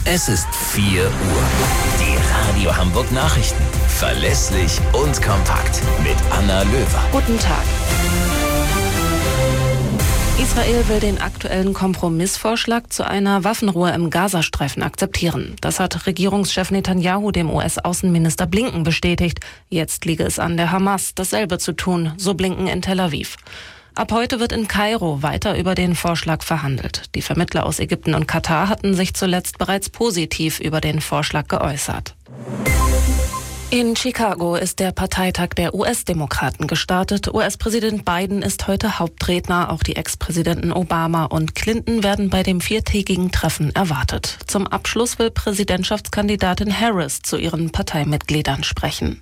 Es ist 4 Uhr. Die Radio Hamburg Nachrichten. Verlässlich und kompakt. Mit Anna Löwer. Guten Tag. Israel will den aktuellen Kompromissvorschlag zu einer Waffenruhe im Gazastreifen akzeptieren. Das hat Regierungschef Netanyahu dem US-Außenminister Blinken bestätigt. Jetzt liege es an der Hamas, dasselbe zu tun, so Blinken in Tel Aviv. Ab heute wird in Kairo weiter über den Vorschlag verhandelt. Die Vermittler aus Ägypten und Katar hatten sich zuletzt bereits positiv über den Vorschlag geäußert. In Chicago ist der Parteitag der US-Demokraten gestartet. US-Präsident Biden ist heute Hauptredner. Auch die Ex-Präsidenten Obama und Clinton werden bei dem 4-tägigen Treffen erwartet. Zum Abschluss will Präsidentschaftskandidatin Harris zu ihren Parteimitgliedern sprechen.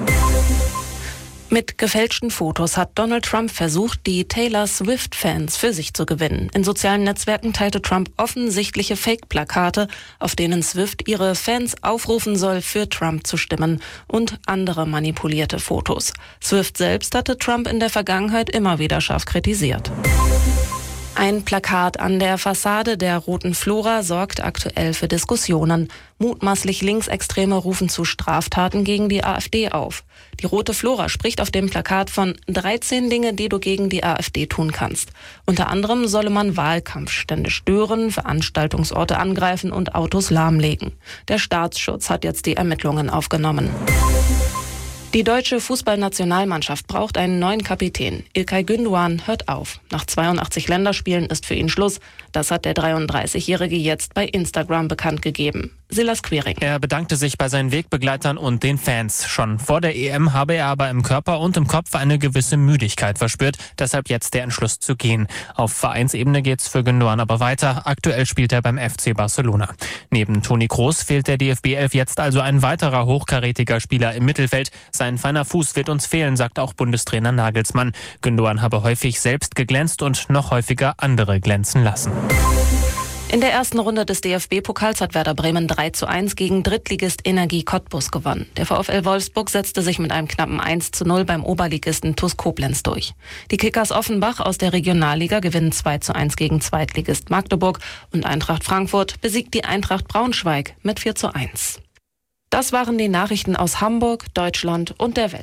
Mit gefälschten Fotos hat Donald Trump versucht, die Taylor Swift-Fans für sich zu gewinnen. In sozialen Netzwerken teilte Trump offensichtliche Fake-Plakate, auf denen Swift ihre Fans aufrufen soll, für Trump zu stimmen, und andere manipulierte Fotos. Swift selbst hatte Trump in der Vergangenheit immer wieder scharf kritisiert. Ein Plakat an der Fassade der Roten Flora sorgt aktuell für Diskussionen. Mutmaßlich Linksextreme rufen zu Straftaten gegen die AfD auf. Die Rote Flora spricht auf dem Plakat von 13 Dinge, die du gegen die AfD tun kannst. Unter anderem solle man Wahlkampfstände stören, Veranstaltungsorte angreifen und Autos lahmlegen. Der Staatsschutz hat jetzt die Ermittlungen aufgenommen. Die deutsche Fußballnationalmannschaft braucht einen neuen Kapitän. İlkay Gündoğan hört auf. Nach 82 Länderspielen ist für ihn Schluss. Das hat der 33-Jährige jetzt bei Instagram bekannt gegeben. Silas Quiring. Er bedankte sich bei seinen Wegbegleitern und den Fans. Schon vor der EM habe er aber im Körper und im Kopf eine gewisse Müdigkeit verspürt. Deshalb jetzt der Entschluss zu gehen. Auf Vereinsebene geht's für Gündoğan aber weiter. Aktuell spielt er beim FC Barcelona. Neben Toni Kroos fehlt der DFB 11 jetzt also ein weiterer hochkarätiger Spieler im Mittelfeld. Sein feiner Fuß wird uns fehlen, sagt auch Bundestrainer Nagelsmann. Gündoğan habe häufig selbst geglänzt und noch häufiger andere glänzen lassen. In der ersten Runde des DFB-Pokals hat Werder Bremen 3:1 gegen Drittligist Energie Cottbus gewonnen. Der VfL Wolfsburg setzte sich mit einem knappen 1:0 beim Oberligisten TuS Koblenz durch. Die Kickers Offenbach aus der Regionalliga gewinnen 2:1 gegen Zweitligist Magdeburg und Eintracht Frankfurt besiegt die Eintracht Braunschweig mit 4:1. Das waren die Nachrichten aus Hamburg, Deutschland und der Welt.